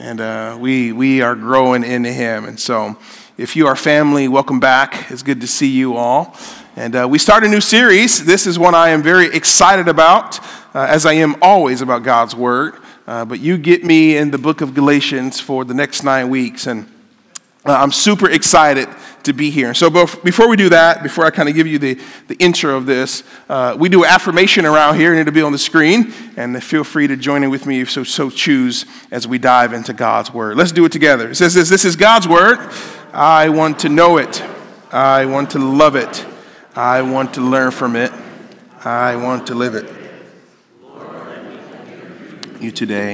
And we are growing into him. And so if you are family, welcome back. It's good to see you all. And we start a new series. This is one I am very excited about, as I am always about God's Word. But you get me in the book of Galatians for the next 9 weeks. And I'm super excited to be here. So before we do that, before I kind of give you the intro of this, we do affirmation around here, and it'll be on the screen. And feel free to join in with me if so choose as we dive into God's Word. Let's do it together. It says this is God's Word. I want to know it. I want to love it. I want to learn from it. I want to live it. You today.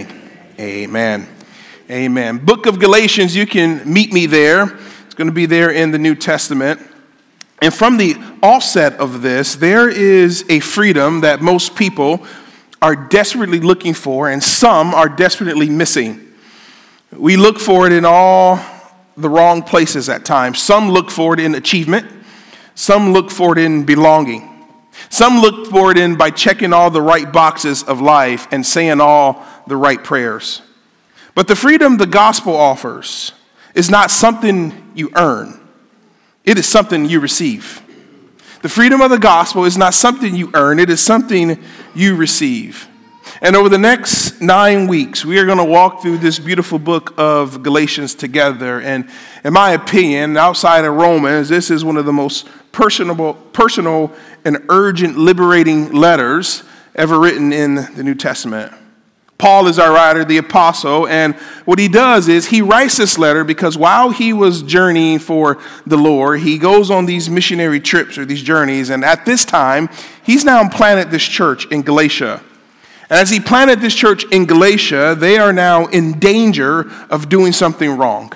Amen. Amen. Book of Galatians, you can meet me there. It's going to be there in the New Testament. And from the offset of this, there is a freedom that most people are desperately looking for, and some are desperately missing. We look for it in all the wrong places at times. Some look for it in achievement. Some look for it in belonging. Some look for it in by checking all the right boxes of life and saying all the right prayers. But the freedom the gospel offers is not something you earn. It is something you receive. The freedom of the gospel is not something you earn. It is something you receive. And over the next 9 weeks, we are going to walk through this beautiful book of Galatians together. And in my opinion, outside of Romans, this is one of the most personal and urgent, liberating letters ever written in the New Testament. Paul is our writer, the apostle, and what he does is he writes this letter because while he was journeying for the Lord, he goes on these missionary trips or these journeys, and at this time, he's now planted this church in Galatia. And as he planted this church in Galatia, they are now in danger of doing something wrong.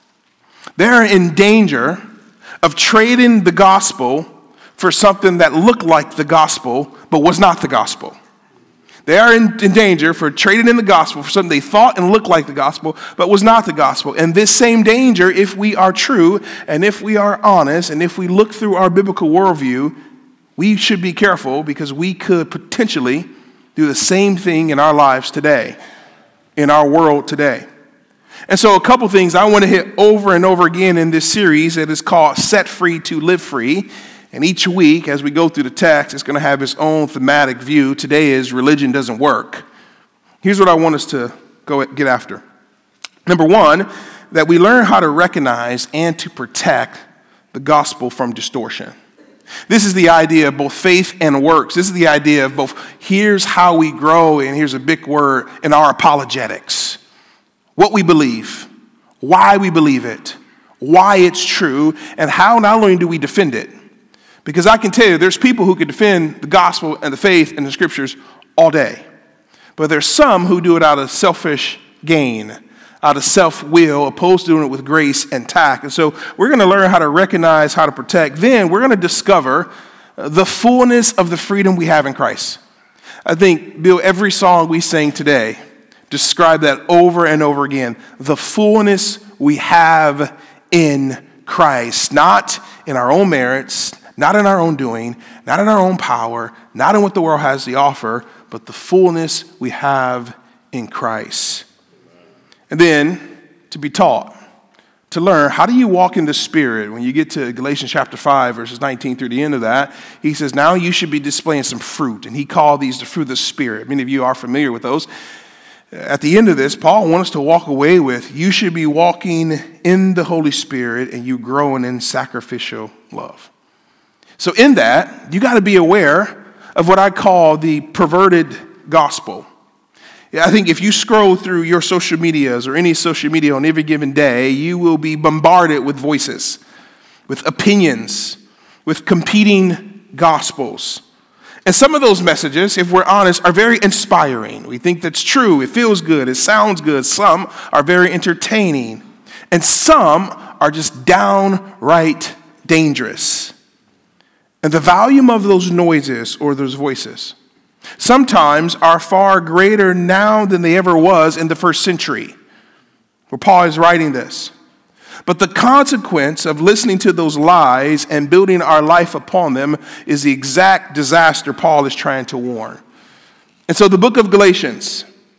They are in danger of trading the gospel for something that looked like the gospel, but was not the gospel. They are in danger for trading in the gospel for something they thought and looked like the gospel, but was not the gospel. And this same danger, if we are true, and if we are honest, and if we look through our biblical worldview, we should be careful because we could potentially do the same thing in our lives today, in our world today. And so a couple things I want to hit over and over again in this series that is called Set Free to Live Free. And each week, as we go through the text, it's going to have its own thematic view. Today is religion doesn't work. Here's what I want us to go get after. Number one, that we learn how to recognize and to protect the gospel from distortion. This is the idea of both faith and works. This is the idea of both here's how we grow, and here's a big word, in our apologetics. What we believe, why we believe it, why it's true, and how not only do we defend it. Because I can tell you, there's people who can defend the gospel and the faith and the scriptures all day. But there's some who do it out of selfish gain, out of self-will, opposed to doing it with grace and tact. And so we're going to learn how to recognize, how to protect. Then we're going to discover the fullness of the freedom we have in Christ. I think, Bill, every song we sang today described that over and over again. The fullness we have in Christ, not in our own merits, not in our own doing, not in our own power, not in what the world has to offer, but the fullness we have in Christ. And then to be taught, to learn, how do you walk in the Spirit? When you get to Galatians chapter 5, verses 19 through the end of that, he says, now you should be displaying some fruit. And he called these the fruit of the Spirit. Many of you are familiar with those. At the end of this, Paul wants us to walk away with, you should be walking in the Holy Spirit and you growing in sacrificial love. So in that, you got to be aware of what I call the perverted gospel. I think if you scroll through your social medias or any social media on every given day, you will be bombarded with voices, with opinions, with competing gospels. And some of those messages, if we're honest, are very inspiring. We think that's true. It feels good. It sounds good. Some are very entertaining. And some are just downright dangerous. And the volume of those noises or those voices sometimes are far greater now than they ever was in the first century, where Paul is writing this. But the consequence of listening to those lies and building our life upon them is the exact disaster Paul is trying to warn. And so the book of Galatians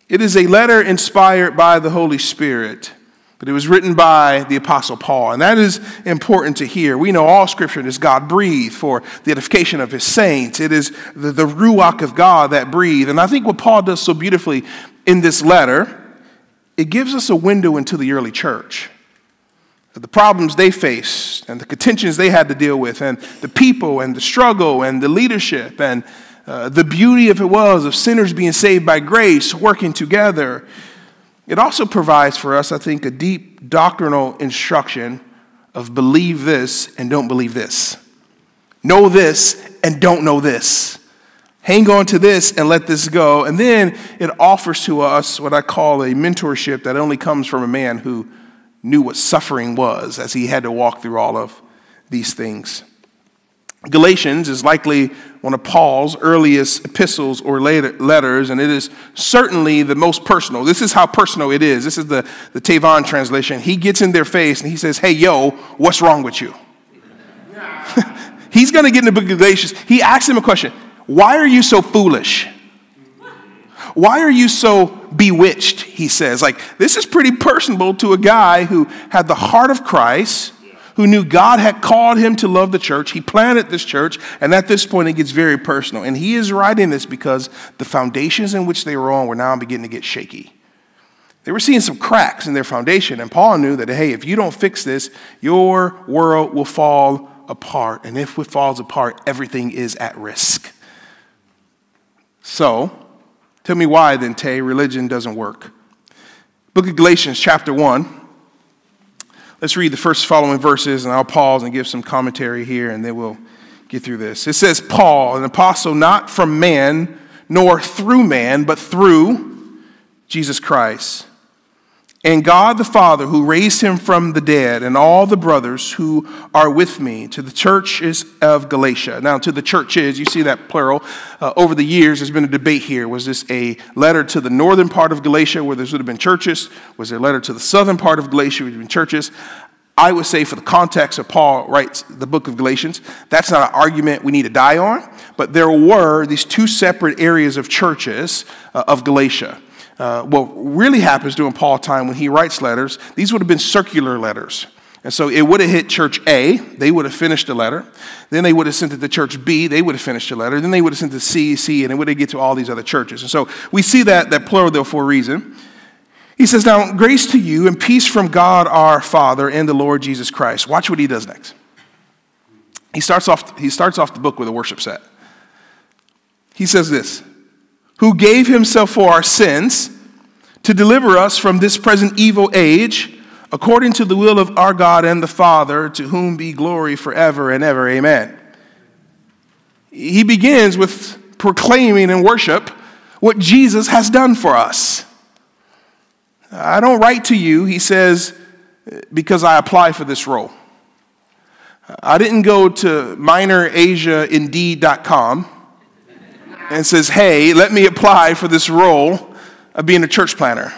It is a letter inspired by the Holy Spirit, but it was written by the Apostle Paul, and that is important to hear. We know all Scripture is God-breathed for the edification of his saints. It is the Ruach of God that breathed. And I think what Paul does so beautifully in this letter, it gives us a window into the early church. The problems they faced and the contentions they had to deal with, and the people and the struggle and the leadership, and the beauty of sinners being saved by grace, working together. It also provides for us, I think, a deep doctrinal instruction of believe this and don't believe this. Know this and don't know this. Hang on to this and let this go. And then it offers to us what I call a mentorship that only comes from a man who knew what suffering was as he had to walk through all of these things. Galatians is likely one of Paul's earliest epistles or letters, and it is certainly the most personal. This is how personal it is. This is the Tavon translation. He gets in their face and he says, hey, yo, what's wrong with you? He's going to get in the book of Galatians. He asks him a question. Why are you so foolish? Why are you so bewitched? He says. Like, this is pretty personable to a guy who had the heart of Christ, who knew God had called him to love the church. He planted this church, and at this point it gets very personal. And he is writing this because the foundations in which they were on were now beginning to get shaky. They were seeing some cracks in their foundation, and Paul knew that, hey, if you don't fix this, your world will fall apart. And if it falls apart, everything is at risk. So, tell me why then, Tay, religion doesn't work. Book of Galatians, chapter 1. Let's read the first following verses, and I'll pause and give some commentary here, and then we'll get through this. It says, Paul, an apostle not from man, nor through man, but through Jesus Christ, and God the Father who raised him from the dead, and all the brothers who are with me, to the churches of Galatia. Now, to the churches, you see that plural. Over the years, there's been a debate here. Was this a letter to the northern part of Galatia where there would have been churches? Was there a letter to the southern part of Galatia where there would have been churches? I would say for the context of Paul writes the book of Galatians, that's not an argument we need to die on, but there were these two separate areas of churches of Galatia. What really happens during Paul's time when he writes letters, these would have been circular letters. And so it would have hit church A, they would have finished the letter. Then they would have sent it to church B, they would have finished the letter. Then they would have sent it to C, and it would have get to all these other churches. And so we see that plural there for a reason. He says, now, grace to you and peace from God our Father and the Lord Jesus Christ. Watch what he does next. He starts off the book with a worship set. He says this, who gave himself for our sins to deliver us from this present evil age, according to the will of our God and the Father, to whom be glory forever and ever. Amen. He begins with proclaiming in worship what Jesus has done for us. I don't write to you, he says, because I apply for this role. I didn't go to minorasiaindeed.com and says, hey, let me apply for this role of being a church planner.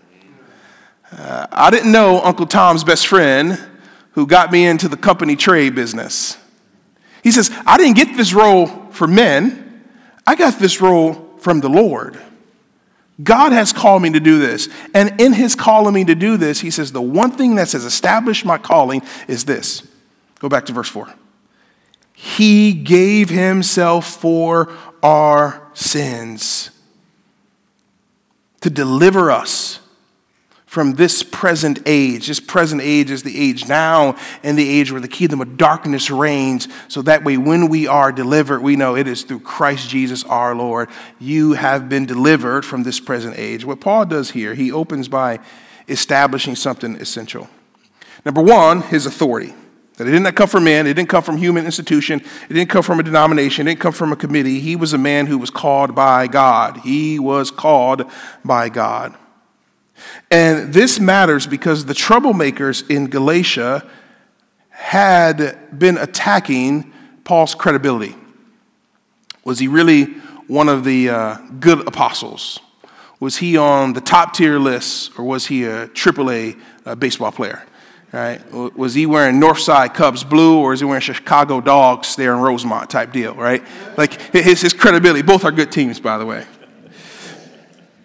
I didn't know Uncle Tom's best friend who got me into the company trade business. He says, I didn't get this role for men. I got this role from the Lord. God has called me to do this. And in his calling me to do this, he says, the one thing that has established my calling is this. Go back to verse 4. He gave himself for our sins to deliver us from this present age. This present age is the age now and the age where the kingdom of darkness reigns. So that way when we are delivered, we know it is through Christ Jesus our Lord. You have been delivered from this present age. What Paul does here, he opens by establishing something essential. Number one, his authority. That it did not come from man, it didn't come from human institution, it didn't come from a denomination, it didn't come from a committee. He was a man who was called by God. He was called by God. And this matters because the troublemakers in Galatia had been attacking Paul's credibility. Was he really one of the good apostles? Was he on the top tier list, or was he a AAA baseball player? Right? Was he wearing Northside Cubs blue, or is he wearing Chicago Dogs there in Rosemont type deal, right? Like his credibility. Both are good teams, by the way.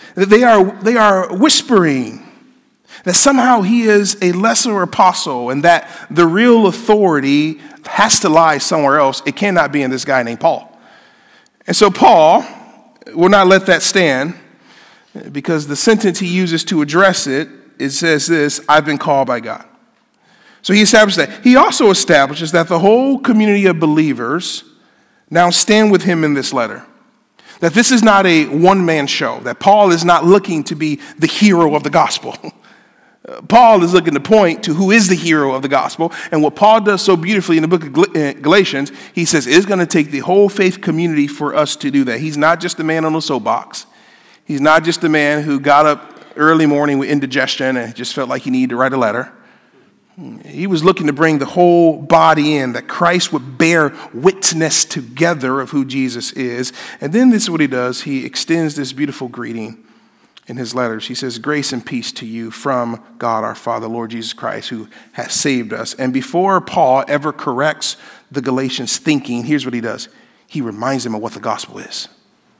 They are whispering that somehow he is a lesser apostle and that the real authority has to lie somewhere else. It cannot be in this guy named Paul. And so Paul will not let that stand, because the sentence he uses to address it says this: I've been called by God. So he established that. He also establishes that the whole community of believers now stand with him in this letter. That this is not a one-man show. That Paul is not looking to be the hero of the gospel. Paul is looking to point to who is the hero of the gospel. And what Paul does so beautifully in the book of Galatians, he says it's going to take the whole faith community for us to do that. He's not just a man on a soapbox. He's not just a man who got up early morning with indigestion and just felt like he needed to write a letter. He was looking to bring the whole body in, that Christ would bear witness together of who Jesus is. And then this is what he does. He extends this beautiful greeting in his letters. He says, grace and peace to you from God our Father, Lord Jesus Christ, who has saved us. And before Paul ever corrects the Galatians' thinking, here's what he does. He reminds them of what the gospel is.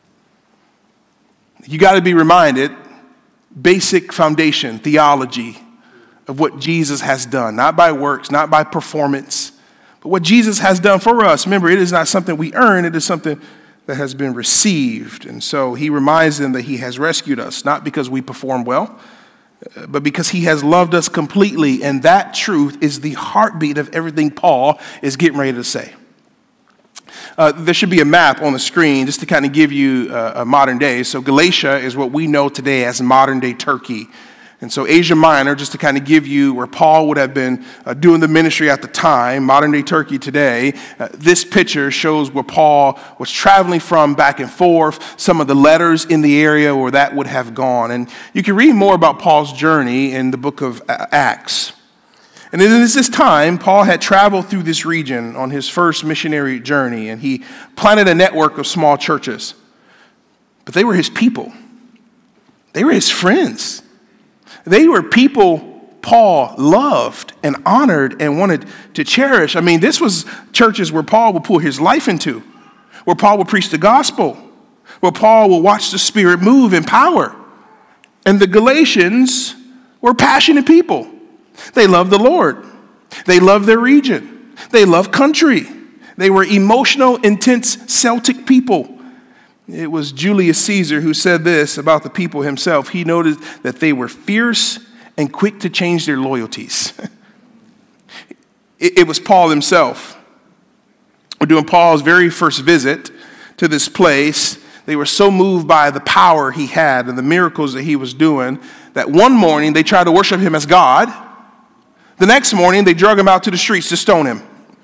You got to be reminded, basic foundation, theology, of what Jesus has done, not by works, not by performance, but what Jesus has done for us. Remember, it is not something we earn, it is something that has been received. And so he reminds them that he has rescued us, not because we perform well, but because he has loved us completely. And that truth is the heartbeat of everything Paul is getting ready to say. There should be a map on the screen just to kind of give you a modern day. So Galatia is what we know today as modern day Turkey. And so Asia Minor, just to kind of give you where Paul would have been doing the ministry at the time, modern day Turkey today, this picture shows where Paul was traveling from back and forth, some of the letters in the area where that would have gone. And you can read more about Paul's journey in the book of Acts. And in this time, Paul had traveled through this region on his first missionary journey, and he planted a network of small churches. But they were his people. They were his friends. They were people Paul loved and honored and wanted to cherish. I mean, this was churches where Paul would pour his life into, where Paul would preach the gospel, where Paul would watch the Spirit move in power. And the Galatians were passionate people. They loved the Lord. They loved their region. They loved country. They were emotional, intense Celtic people. It was Julius Caesar who said this about the people himself. He noted that they were fierce and quick to change their loyalties. It was Paul himself. During Paul's very first visit to this place, they were so moved by the power he had and the miracles that he was doing that one morning they tried to worship him as God. The next morning they drug him out to the streets to stone him.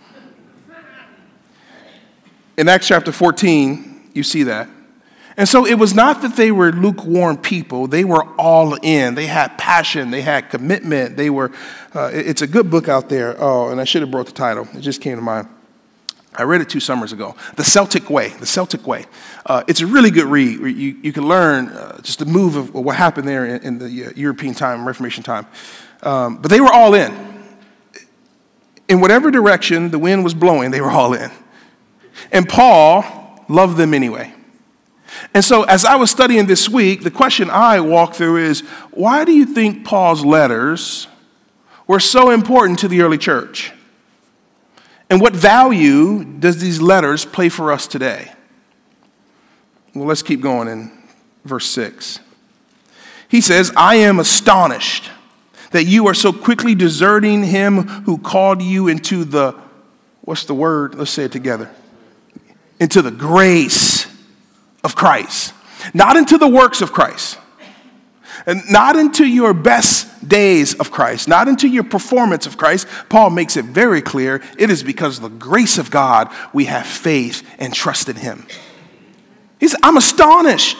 In Acts chapter 14, you see that. And so it was not that they were lukewarm people. They were all in. They had passion. They had commitment. They were, it's a good book out there. Oh, and I should have brought the title. It just came to mind. I read it 2 summers ago. The Celtic Way. The Celtic Way. It's a really good read. You can learn just the move of what happened there in the European time, Reformation time. But they were all in. In whatever direction the wind was blowing, they were all in. And Paul loved them anyway. And so as I was studying this week, the question I walked through is, why do you think Paul's letters were so important to the early church? And what value does these letters play for us today? Well, let's keep going in verse 6. He says, I am astonished that you are so quickly deserting him who called you into the, what's the word? Let's say it together. Into the grace of Christ. Not into the works of Christ. And not into your best days of Christ. Not into your performance of Christ. Paul makes it very clear. It is because of the grace of God we have faith and trust in him. He said, I'm astonished.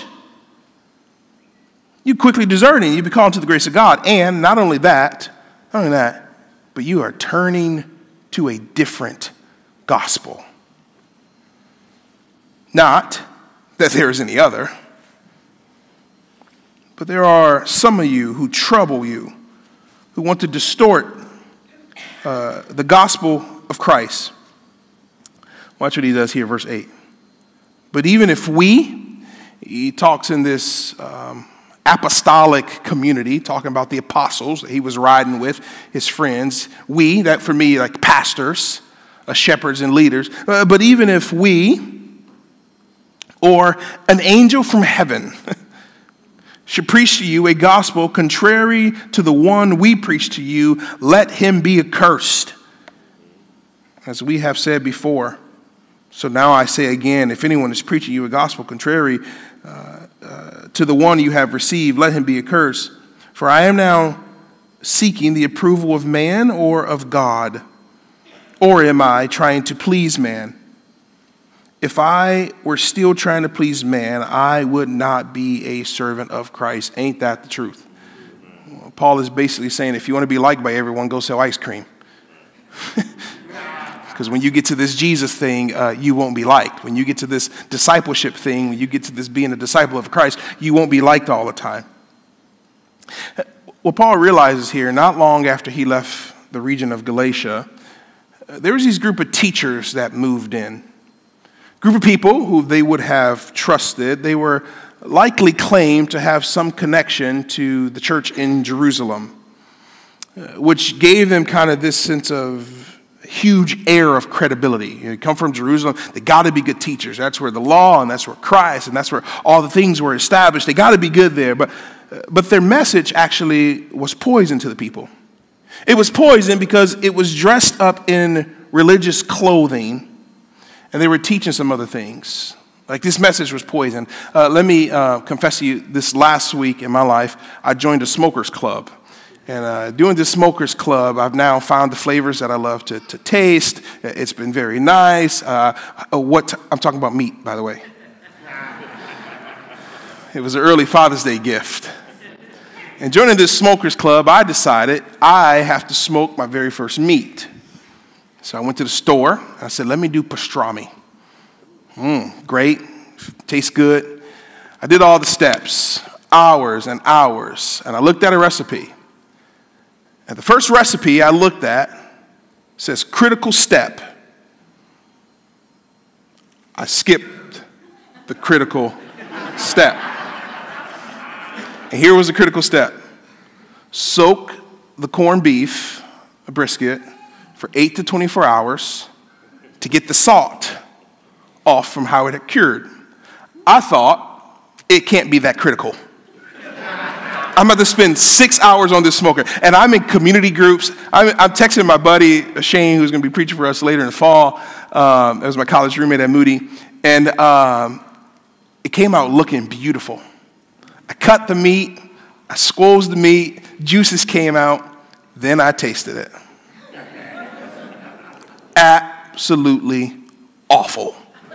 You quickly deserting, you be called to the grace of God. And not only that, but you are turning to a different gospel. Not that there is any other, but there are some of you who trouble you, who want to distort the gospel of Christ. Watch what he does here, verse 8. But even if he talks in this apostolic community, talking about the apostles that he was riding with, his friends. We, that for me, like pastors, shepherds and leaders. But even if we, or an angel from heaven, should preach to you a gospel contrary to the one we preach to you, let him be accursed. As we have said before, so now I say again, if anyone is preaching you a gospel contrary to the one you have received, let him be accursed. For I am now seeking the approval of man or of God, or am I trying to please man? If I were still trying to please man, I would not be a servant of Christ. Ain't that the truth? Paul is basically saying, if you want to be liked by everyone, go sell ice cream. Because when you get to this Jesus thing, you won't be liked. When you get to this discipleship thing, when you get to this being a disciple of Christ, you won't be liked all the time. What Paul realizes here, not long after he left the region of Galatia, there was this group of teachers that moved in. Group of people who they would have trusted. They were likely claimed to have some connection to the church in Jerusalem, which gave them kind of this sense of huge air of credibility. You come from Jerusalem, they got to be good teachers. That's where the law and that's where Christ and that's where all the things were established. They got to be good there. But their message actually was poison to the people. It was poison because it was dressed up in religious clothing and they were teaching some other things. Like this message was poison. Let me confess to you, this last week in my life, I joined a smokers club. And doing this smokers club, I've now found the flavors that I love to taste. It's been very nice. I'm talking about meat, by the way. It was an early Father's Day gift. And joining this smokers club, I decided I have to smoke my very first meat. So I went to the store. And I said, let me do pastrami. Great. Tastes good. I did all the steps, hours and hours. And I looked at a recipe. And the first recipe I looked at says critical step. I skipped the critical step. And here was the critical step. Soak the corned beef, a brisket, for 8 to 24 hours to get the salt off from how it had cured. I thought, it can't be that critical. I'm about to spend 6 hours on this smoker. And I'm in community groups. I'm texting my buddy, Shane, who's going to be preaching for us later in the fall. That was my college roommate at Moody. And it came out looking beautiful. I cut the meat. I squoze the meat. Juices came out. Then I tasted it. Absolutely awful.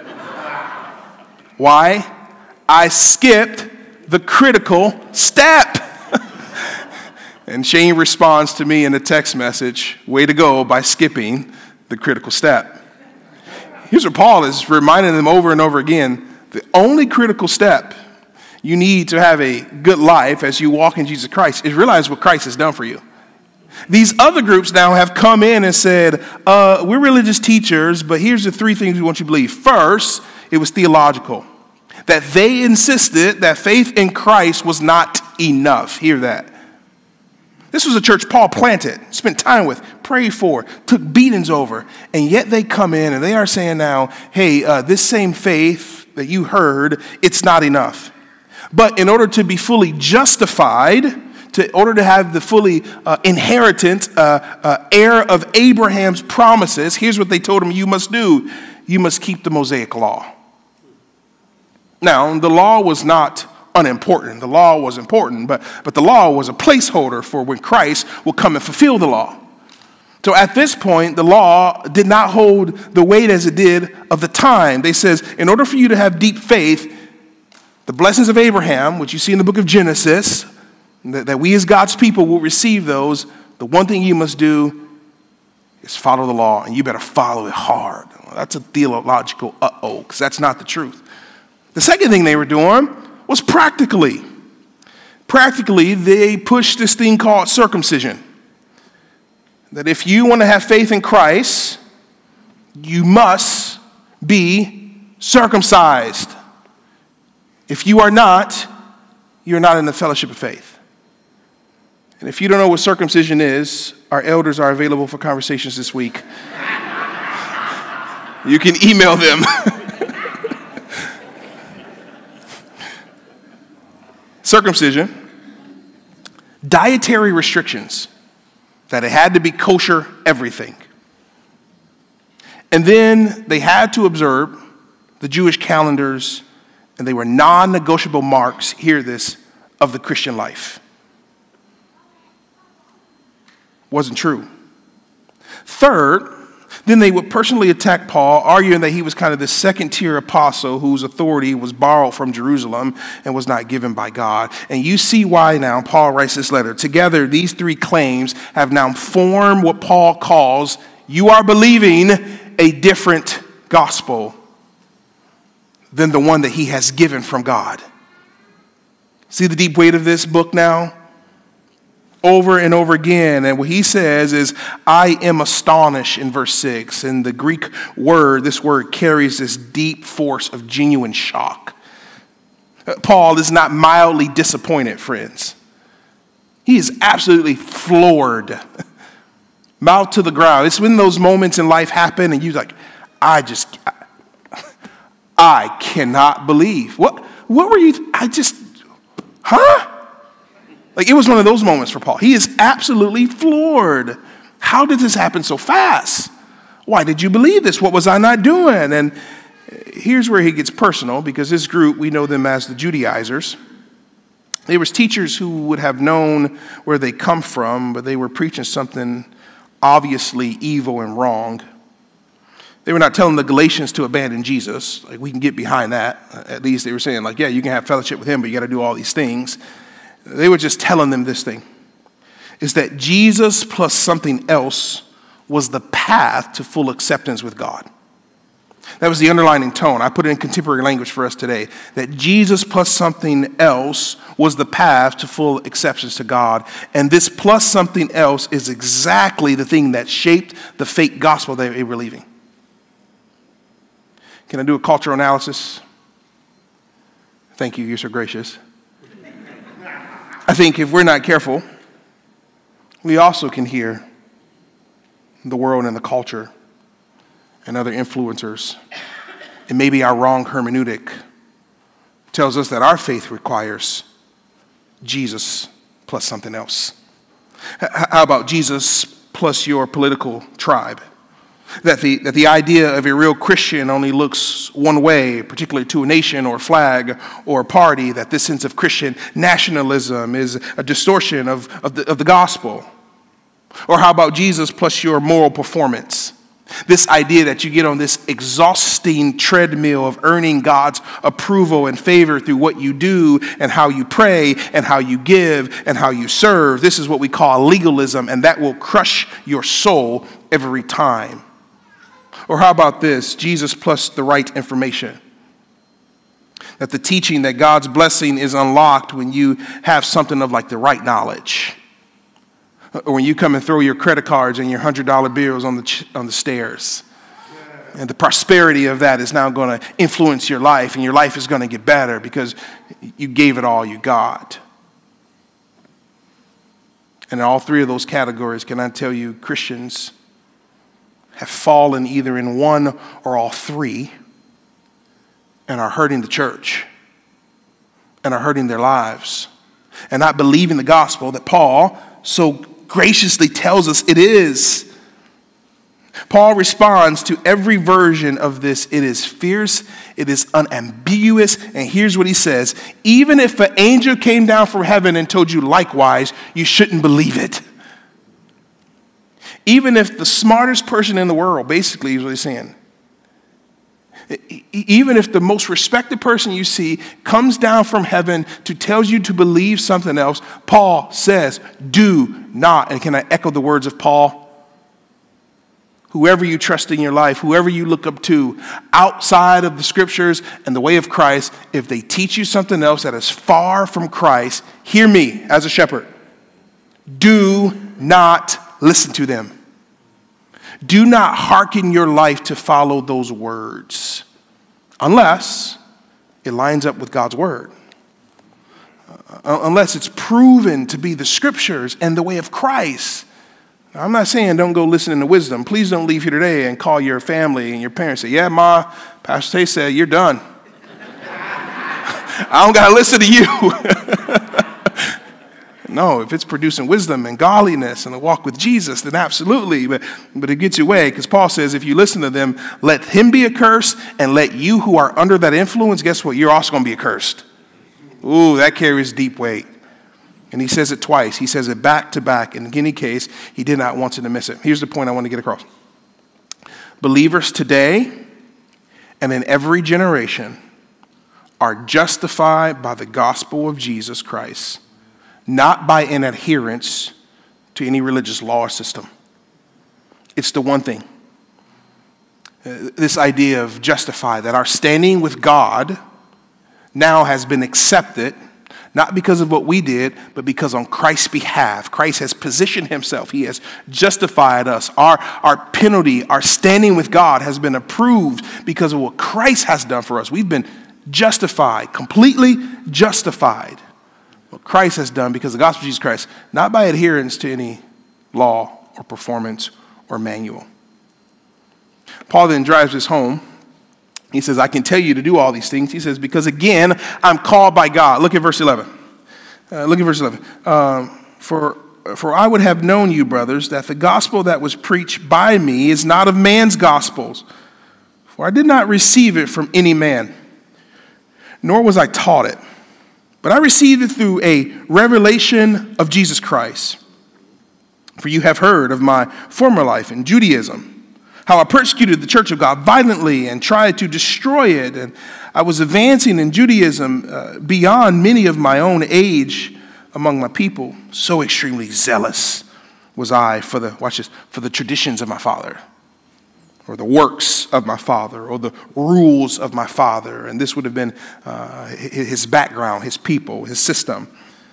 Why? I skipped the critical step. And Shane responds to me in a text message, way to go by skipping the critical step. Here's what Paul is reminding them over and over again. The only critical step you need to have a good life as you walk in Jesus Christ is realize what Christ has done for you. These other groups now have come in and said, we're religious teachers, but here's the 3 things we want you to believe. First, it was theological. That they insisted that faith in Christ was not enough. Hear that. This was a church Paul planted, spent time with, prayed for, took beatings over, and yet they come in and they are saying now, hey, this same faith that you heard, it's not enough. But in order to be fully justified, in order to have the fully inheritance, heir of Abraham's promises, here's what they told him you must do. You must keep the Mosaic law. Now, the law was not unimportant. The law was important, but the law was a placeholder for when Christ will come and fulfill the law. So at this point, the law did not hold the weight as it did of the time. They says, in order for you to have deep faith, the blessings of Abraham, which you see in the book of Genesis, that we as God's people will receive those, the one thing you must do is follow the law, and you better follow it hard. Well, that's a theological because that's not the truth. The second thing they were doing was practically. Practically, they pushed this thing called circumcision. That if you want to have faith in Christ, you must be circumcised. If you are not, you're not in the fellowship of faith. And if you don't know what circumcision is, our elders are available for conversations this week. You can email them. Circumcision, dietary restrictions, that it had to be kosher everything. And then they had to observe the Jewish calendars, and they were non-negotiable marks, hear this, of the Christian life. Wasn't true. Third, then they would personally attack Paul, arguing that he was kind of the second-tier apostle whose authority was borrowed from Jerusalem and was not given by God. And you see why now Paul writes this letter. Together, these three claims have now formed what Paul calls, you are believing a different gospel than the one that he has given from God. See the deep weight of this book now? Over and over again. And what he says is, I am astonished in verse 6. And the Greek word, this word carries this deep force of genuine shock. Paul is not mildly disappointed, friends. He is absolutely floored. Mouth to the ground. It's when those moments in life happen and you're like, I cannot believe. What were you, Like, it was one of those moments for Paul. He is absolutely floored. How did this happen so fast? Why did you believe this? What was I not doing? And here's where he gets personal, because this group, we know them as the Judaizers. They were teachers who would have known where they come from, but they were preaching something obviously evil and wrong. They were not telling the Galatians to abandon Jesus. Like, we can get behind that. At least they were saying, like, yeah, you can have fellowship with him, but you got to do all these things. They were just telling them this thing, is that Jesus plus something else was the path to full acceptance with God. That was the underlining tone. I put it in contemporary language for us today, that Jesus plus something else was the path to full acceptance to God. And this plus something else is exactly the thing that shaped the fake gospel they were believing. Can I do a cultural analysis? Thank you, you're so gracious. I think if we're not careful, we also can hear the world and the culture and other influencers. And maybe our wrong hermeneutic tells us that our faith requires Jesus plus something else. How about Jesus plus your political tribe? That the idea of a real Christian only looks one way, particularly to a nation or flag or a party, that this sense of Christian nationalism is a distortion of the gospel. Or how about Jesus plus your moral performance? This idea that you get on this exhausting treadmill of earning God's approval and favor through what you do and how you pray and how you give and how you serve. This is what we call legalism, and that will crush your soul every time. Or how about this? Jesus plus the right information. That the teaching that God's blessing is unlocked when you have something of like the right knowledge. Or when you come and throw your credit cards and your $100 bills on the stairs. And the prosperity of that is now going to influence your life, and your life is going to get better because you gave it all you got. And in all three of those categories, can I tell you, Christians have fallen either in one or all three and are hurting the church and are hurting their lives and not believing the gospel that Paul so graciously tells us it is. Paul responds to every version of this. It is fierce, it is unambiguous, and here's what he says. Even if an angel came down from heaven and told you likewise, you shouldn't believe it. Even if the smartest person in the world, basically is what he's saying, even if the most respected person you see comes down from heaven to tell you to believe something else, Paul says, do not. And can I echo the words of Paul? Whoever you trust in your life, whoever you look up to, outside of the scriptures and the way of Christ, if they teach you something else that is far from Christ, hear me as a shepherd. Do not listen to them. Do not hearken your life to follow those words unless it lines up with God's word. unless it's proven to be the scriptures and the way of Christ. Now, I'm not saying don't go listen to wisdom. Please don't leave here today and call your family and your parents and say, yeah, Ma, Pastor Tay said, you're done. I don't got to listen to you. No, if it's producing wisdom and godliness and a walk with Jesus, then absolutely. But it gets you away, because Paul says if you listen to them, let him be accursed, and let you who are under that influence, guess what? You're also going to be accursed. Ooh, that carries deep weight. And he says it twice. He says it back to back. In any case, he did not want you to miss it. Here's the point I want to get across. Believers today and in every generation are justified by the gospel of Jesus Christ, not by an adherence to any religious law or system. It's the one thing. This idea of justify, that our standing with God now has been accepted, not because of what we did, but because on Christ's behalf. Christ has positioned himself. He has justified us. Our penalty, our standing with God has been approved because of what Christ has done for us. We've been justified, completely justified. What Christ has done because of the gospel of Jesus Christ, not by adherence to any law or performance or manual. Paul then drives this home. He says, I can tell you to do all these things. He says, because again, I'm called by God. Look at verse 11. For I would have known you, brothers, that the gospel that was preached by me is not of man's gospels. For I did not receive it from any man, nor was I taught it. But I received it through a revelation of Jesus Christ. For you have heard of my former life in Judaism, how I persecuted the church of God violently and tried to destroy it. And I was advancing in Judaism beyond many of my own age among my people. So extremely zealous was I for the traditions of my father, or the works of my father, or the rules of my father. And this would have been his background, his people, his system.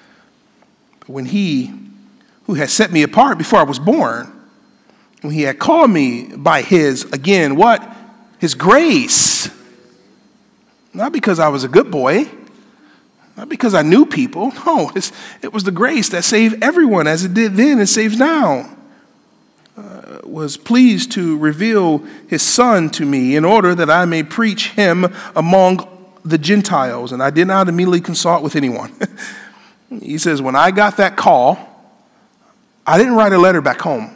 But when he, who had set me apart before I was born, when he had called me by his, again, what? His grace. Not because I was a good boy, not because I knew people. No, it was the grace that saved everyone, as it did then and saves now. Was pleased to reveal his son to me in order that I may preach him among the Gentiles. And I did not immediately consult with anyone. He says, when I got that call, I didn't write a letter back home.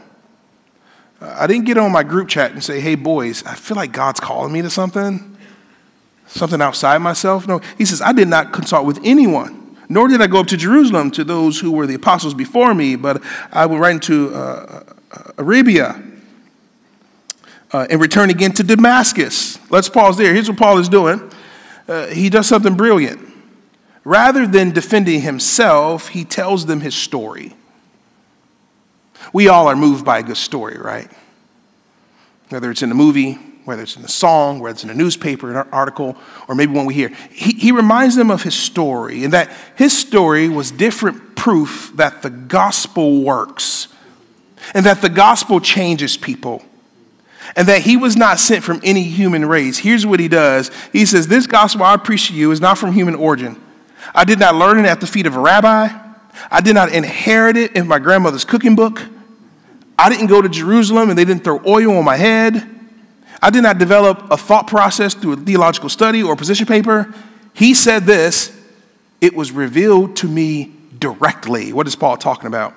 I didn't get on my group chat and say, hey, boys, I feel like God's calling me to something outside myself. No, he says, I did not consult with anyone, nor did I go up to Jerusalem to those who were the apostles before me, but I went right into Arabia and return again to Damascus. Let's pause there. Here's what Paul is doing. He does something brilliant. Rather than defending himself, he tells them his story. We all are moved by a good story, right? Whether it's in a movie, whether it's in a song, whether it's in a newspaper, an article, or maybe one we hear. He reminds them of his story, and that his story was different proof that the gospel works, and that the gospel changes people, and that he was not sent from any human race. Here's what he does. He says, this gospel I preach to you is not from human origin. I did not learn it at the feet of a rabbi. I did not inherit it in my grandmother's cooking book. I didn't go to Jerusalem and they didn't throw oil on my head. I did not develop a thought process through a theological study or position paper. He said this, it was revealed to me directly. What is Paul talking about?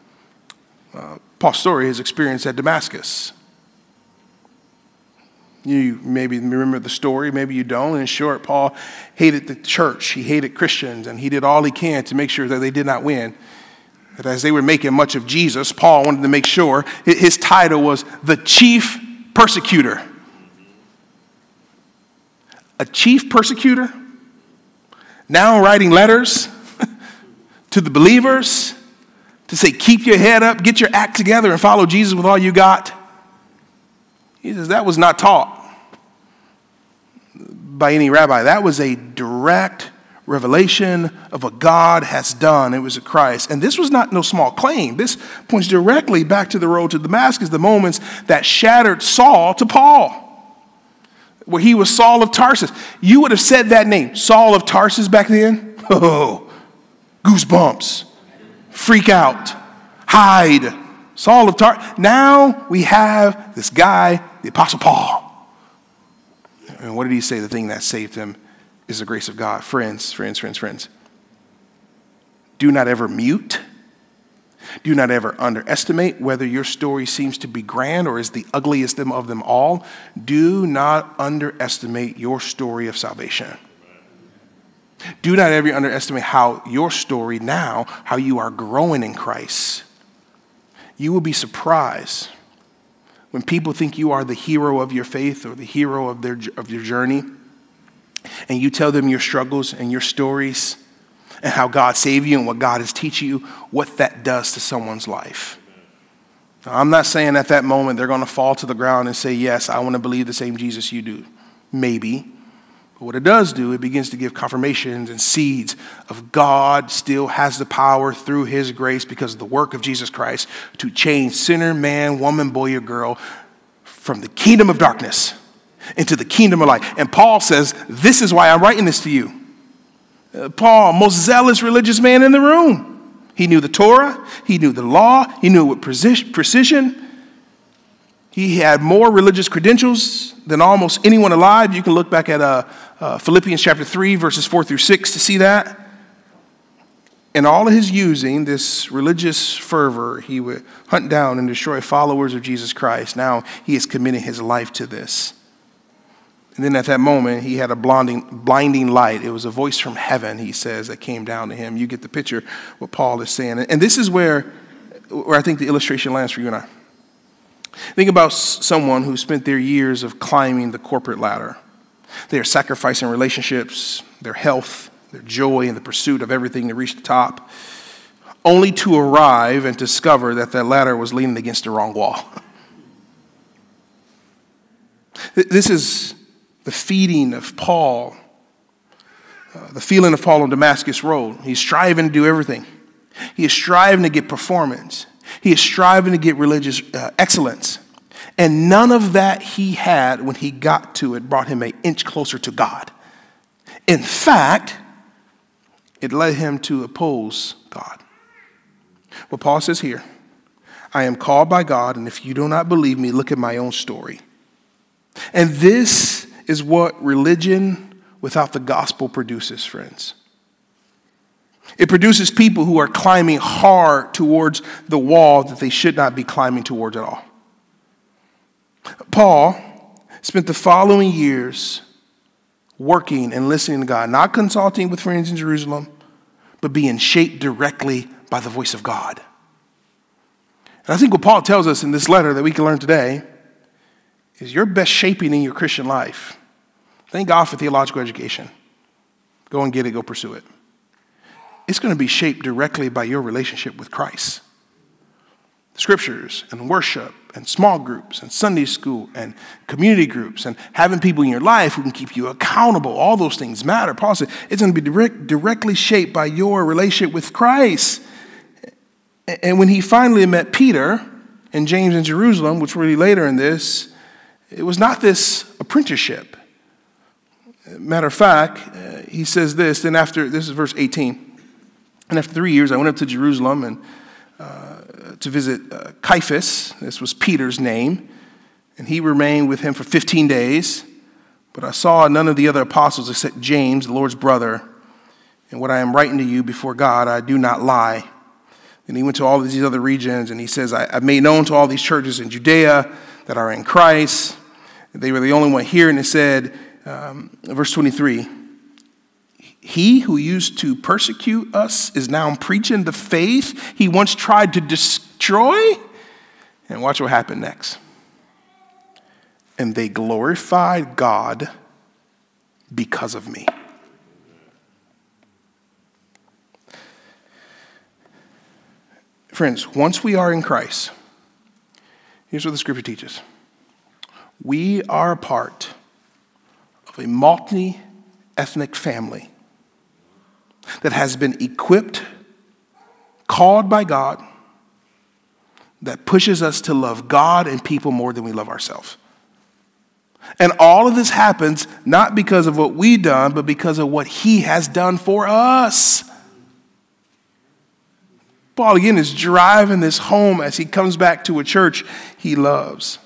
Paul's story, his experience at Damascus. You maybe remember the story, maybe you don't. In short, Paul hated the church. He hated Christians, and he did all he can to make sure that they did not win. That as they were making much of Jesus, Paul wanted to make sure his title was the chief persecutor. A chief persecutor, now writing letters to the believers to say, keep your head up, get your act together, and follow Jesus with all you got. He says that was not taught by any rabbi. That was a direct revelation of what God has done. It was a Christ. And this was not no small claim. This points directly back to the road to Damascus, the moments that shattered Saul to Paul, where he was Saul of Tarsus. You would have said that name, Saul of Tarsus, back then. Oh, goosebumps, freak out, hide. Saul of Tarsus. Now we have this guy, the Apostle Paul. And what did he say? The thing that saved him is the grace of God. Friends. Do not ever mute. Do not ever underestimate whether your story seems to be grand or is the ugliest of them all. Do not underestimate your story of salvation. Do not ever underestimate how your story now, how you are growing in Christ. You will be surprised when people think you are the hero of your faith or the hero of your journey, and you tell them your struggles and your stories and how God saved you and what God has taught you, what that does to someone's life. Now, I'm not saying at that moment they're going to fall to the ground and say, yes, I want to believe the same Jesus you do. Maybe. But what it does do, it begins to give confirmations and seeds of God still has the power through his grace because of the work of Jesus Christ to change sinner, man, woman, boy, or girl from the kingdom of darkness into the kingdom of light. And Paul says, this is why I'm writing this to you. Paul, most zealous religious man in the room. He knew the Torah. He knew the law. He knew it with precision. He had more religious credentials than almost anyone alive. You can look back at Philippians chapter 3, verses 4 through 6 to see that. And all of his using this religious fervor, he would hunt down and destroy followers of Jesus Christ. Now he is committing his life to this. And then at that moment, he had a blinding light. It was a voice from heaven, he says, that came down to him. You get the picture what Paul is saying. And this is where I think the illustration lands for you and I. Think about someone who spent their years of climbing the corporate ladder. They are sacrificing relationships, their health, their joy in the pursuit of everything to reach the top, only to arrive and discover that ladder was leaning against the wrong wall. This is the feeding of Paul, the feeling of Paul on Damascus Road. He's striving to do everything. He is striving to get performance. He is striving to get religious excellence. And none of that he had when he got to it brought him an inch closer to God. In fact, it led him to oppose God. What Paul says here, I am called by God, and if you do not believe me, look at my own story. And this is what religion without the gospel produces, friends. It produces people who are climbing hard towards the wall that they should not be climbing towards at all. Paul spent the following years working and listening to God, not consulting with friends in Jerusalem, but being shaped directly by the voice of God. And I think what Paul tells us in this letter that we can learn today is your best shaping in your Christian life. Thank God for theological education. Go and get it, go pursue it. It's going to be shaped directly by your relationship with Christ. Scriptures and worship and small groups and Sunday school and community groups and having people in your life who can keep you accountable. All those things matter. Paul said it's going to be directly shaped by your relationship with Christ. And when he finally met Peter and James in Jerusalem, which really later in this, it was not this apprenticeship. Matter of fact, he says this, then after, this is verse 18, and after 3 years I went up to Jerusalem and to visit Cephas, this was Peter's name, and he remained with him for 15 days, but I saw none of the other apostles except James, the Lord's brother, and what I am writing to you before God, I do not lie. And he went to all of these other regions, and he says, I've made known to all these churches in Judea that are in Christ. They were the only one here, and it said, verse 23, he who used to persecute us is now preaching the faith he once tried to destroy. And watch what happened next. And they glorified God because of me. Friends, once we are in Christ, here's what the scripture teaches. We are a part of a multi-ethnic family that has been equipped, called by God, that pushes us to love God and people more than we love ourselves. And all of this happens not because of what we've done, but because of what he has done for us. Paul, again, is driving this home as he comes back to a church he loves.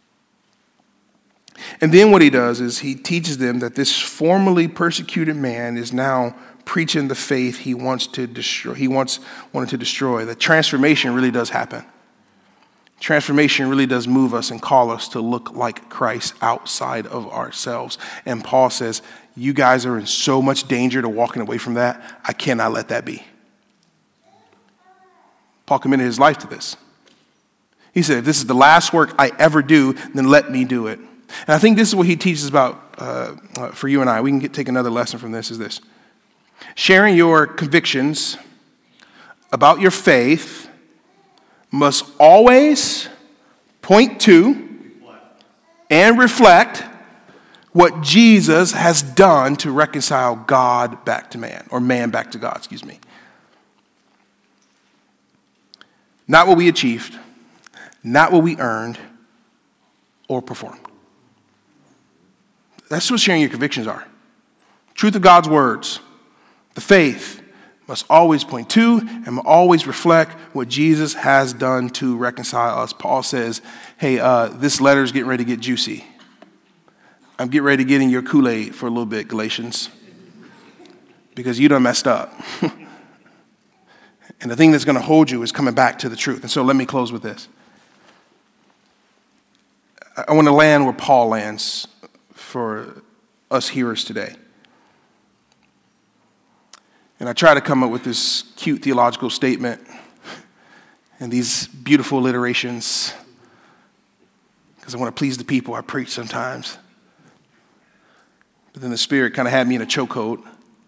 And then what he does is he teaches them that this formerly persecuted man is now preaching the faith he wants to destroy. He wanted to destroy. The transformation really does happen. Transformation really does move us and call us to look like Christ outside of ourselves. And Paul says, you guys are in so much danger to walking away from that. I cannot let that be. Paul committed his life to this. He said, if this is the last work I ever do, then let me do it. And I think this is what he teaches about for you and I. We can take another lesson from this, is this. Sharing your convictions about your faith must always point to and reflect what Jesus has done to reconcile God back to man, or man back to God, Not what we achieved, not what we earned or performed. That's what sharing your convictions are. Truth of God's words. The faith must always point to and always reflect what Jesus has done to reconcile us. Paul says, hey, this letter is getting ready to get juicy. I'm getting ready to get in your Kool-Aid for a little bit, Galatians, because you done messed up. And the thing that's going to hold you is coming back to the truth. And so let me close with this. I want to land where Paul lands for us hearers today. And I try to come up with this cute theological statement and these beautiful alliterations because I want to please the people I preach sometimes. But then the Spirit kind of had me in a chokehold.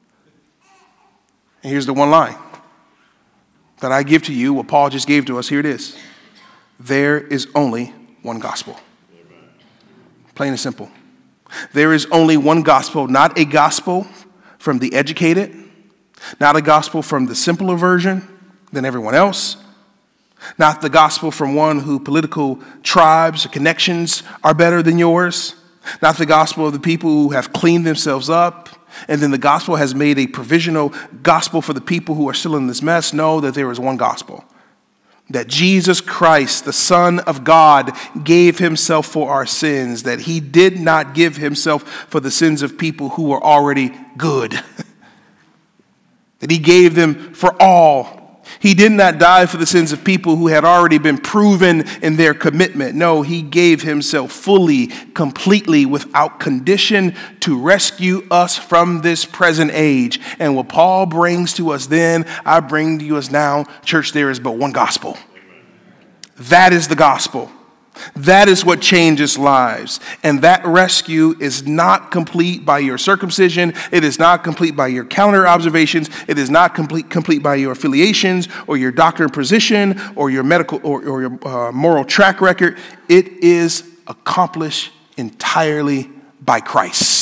And here's the one line that I give to you, what Paul just gave to us. Here it is. There is only one gospel. Plain and simple. There is only one gospel, not a gospel from the educated, not a gospel from the simpler version than everyone else, not the gospel from one who political tribes or connections are better than yours, not the gospel of the people who have cleaned themselves up, and then the gospel has made a provisional gospel for the people who are still in this mess. Know that there is one gospel. That Jesus Christ, the Son of God, gave himself for our sins. That he did not give himself for the sins of people who were already good. That he gave them for all. He did not die for the sins of people who had already been proven in their commitment. No, he gave himself fully, completely, without condition to rescue us from this present age. And what Paul brings to us then, I bring to us now. Church, there is but one gospel. That is the gospel. That is what changes lives. And that rescue is not complete by your circumcision. It is not complete by your counter observations. It is not complete by your affiliations or your doctorate position or your medical or your moral track record. It is accomplished entirely by Christ.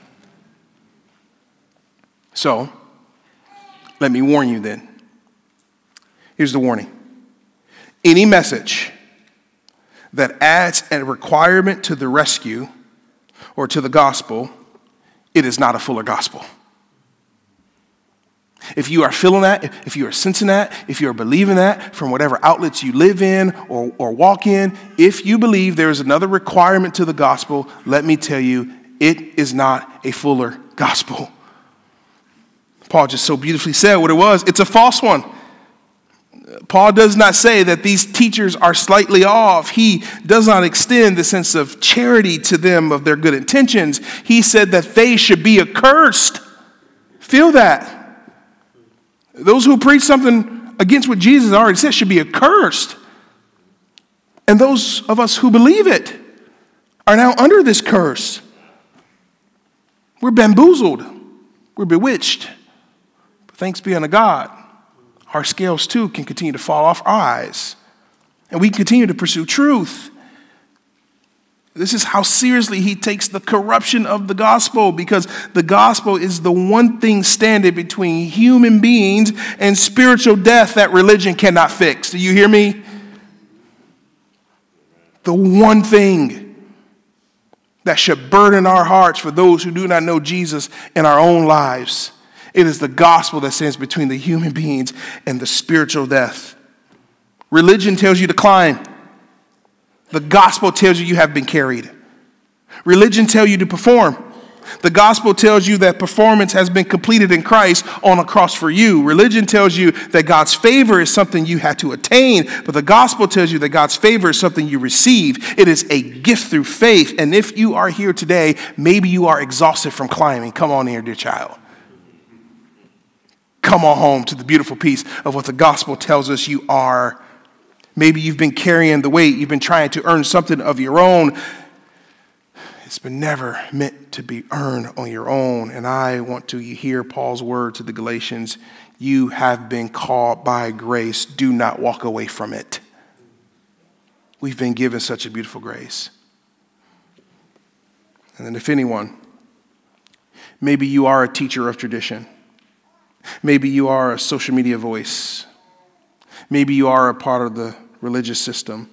So, let me warn you then. Here's the warning. Any message that adds a requirement to the rescue or to the gospel, it is not a fuller gospel. If you are feeling that, if you are sensing that, if you are believing that from whatever outlets you live in or walk in, if you believe there is another requirement to the gospel, let me tell you, it is not a fuller gospel. Paul just so beautifully said what it was. It's a false one. Paul does not say that these teachers are slightly off. He does not extend the sense of charity to them of their good intentions. He said that they should be accursed. Feel that. Those who preach something against what Jesus already said should be accursed. And those of us who believe it are now under this curse. We're bamboozled. We're bewitched. But thanks be unto God. Our scales, too, can continue to fall off our eyes. And we continue to pursue truth. This is how seriously he takes the corruption of the gospel, because the gospel is the one thing standing between human beings and spiritual death that religion cannot fix. Do you hear me? The one thing that should burden our hearts for those who do not know Jesus in our own lives. It is the gospel that stands between the human beings and the spiritual death. Religion tells you to climb. The gospel tells you have been carried. Religion tells you to perform. The gospel tells you that performance has been completed in Christ on a cross for you. Religion tells you that God's favor is something you had to attain, but the gospel tells you that God's favor is something you receive. It is a gift through faith. And if you are here today, maybe you are exhausted from climbing. Come on here, dear child. Come on home to the beautiful peace of what the gospel tells us you are. Maybe you've been carrying the weight. You've been trying to earn something of your own. It's been never meant to be earned on your own. And I want to hear Paul's word to the Galatians. You have been called by grace. Do not walk away from it. We've been given such a beautiful grace. And then if anyone, maybe you are a teacher of tradition. Maybe you are a social media voice. Maybe you are a part of the religious system.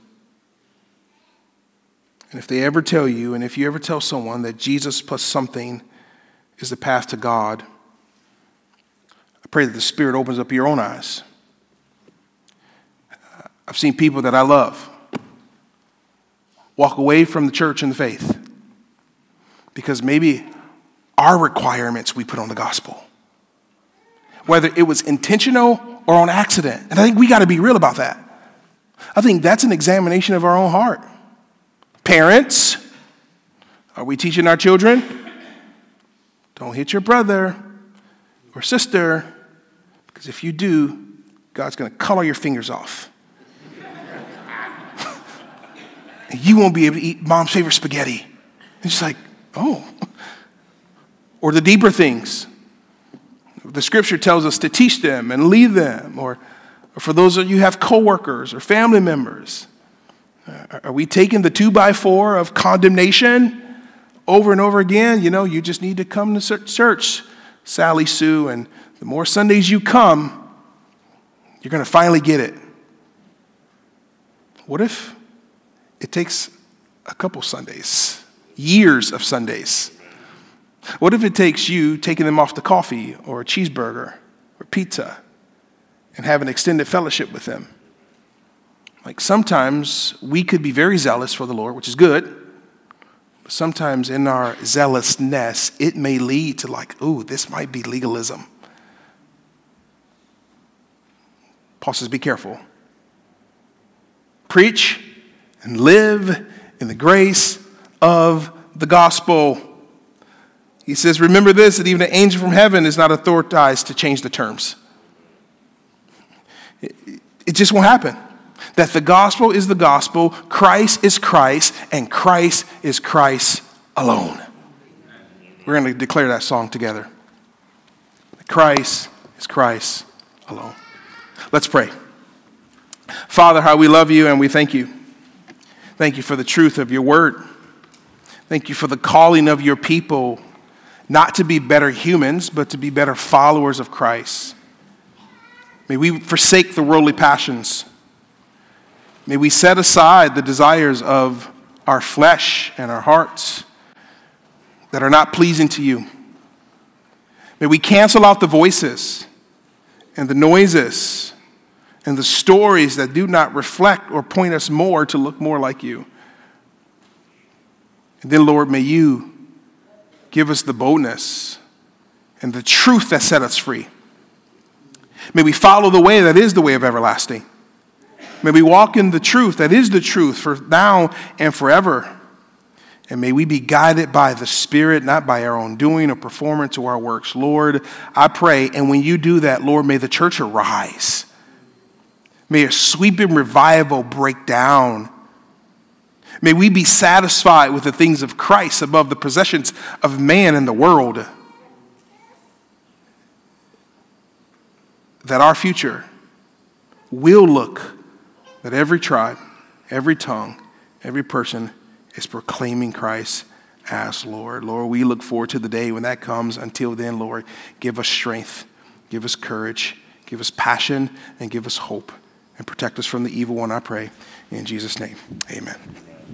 And if they ever tell you, and if you ever tell someone that Jesus plus something is the path to God, I pray that the Spirit opens up your own eyes. I've seen people that I love walk away from the church and the faith because maybe our requirements we put on the gospel, whether it was intentional or on accident. And I think we got to be real about that. I think that's an examination of our own heart. Parents, are we teaching our children? Don't hit your brother or sister, because if you do, God's going to cut all your fingers off. And you won't be able to eat mom's favorite spaghetti. It's just like, oh. Or the deeper things. The scripture tells us to teach them and lead them, or for those of you who have coworkers or family members. Are we taking the 2x4 of condemnation over and over again? You know, you just need to come to church, Sally Sue, and the more Sundays you come, you're going to finally get it. What if it takes a couple Sundays, years of Sundays? What if it takes you taking them off to coffee or a cheeseburger or pizza and have an extended fellowship with them? Like sometimes we could be very zealous for the Lord, which is good. But sometimes in our zealousness, it may lead to like, ooh, this might be legalism. Paul says, be careful. Preach and live in the grace of the gospel. He says, remember this, that even an angel from heaven is not authorized to change the terms. It just won't happen. That the gospel is the gospel, Christ is Christ, and Christ is Christ alone. We're going to declare that song together. Christ is Christ alone. Let's pray. Father, how we love you and we thank you. Thank you for the truth of your word. Thank you for the calling of your people, not to be better humans, but to be better followers of Christ. May we forsake the worldly passions. May we set aside the desires of our flesh and our hearts that are not pleasing to you. May we cancel out the voices and the noises and the stories that do not reflect or point us more to look more like you. And then, Lord, may you give us the boldness and the truth that set us free. May we follow the way that is the way of everlasting. May we walk in the truth that is the truth for now and forever. And may we be guided by the Spirit, not by our own doing or performance or our works. Lord, I pray, and when you do that, Lord, may the church arise. May a sweeping revival break down. May we be satisfied with the things of Christ above the possessions of man and the world. That our future will look that every tribe, every tongue, every person is proclaiming Christ as Lord. Lord, we look forward to the day when that comes. Until then, Lord, give us strength, give us courage, give us passion, and give us hope. And protect us from the evil one, I pray. In Jesus' name, amen.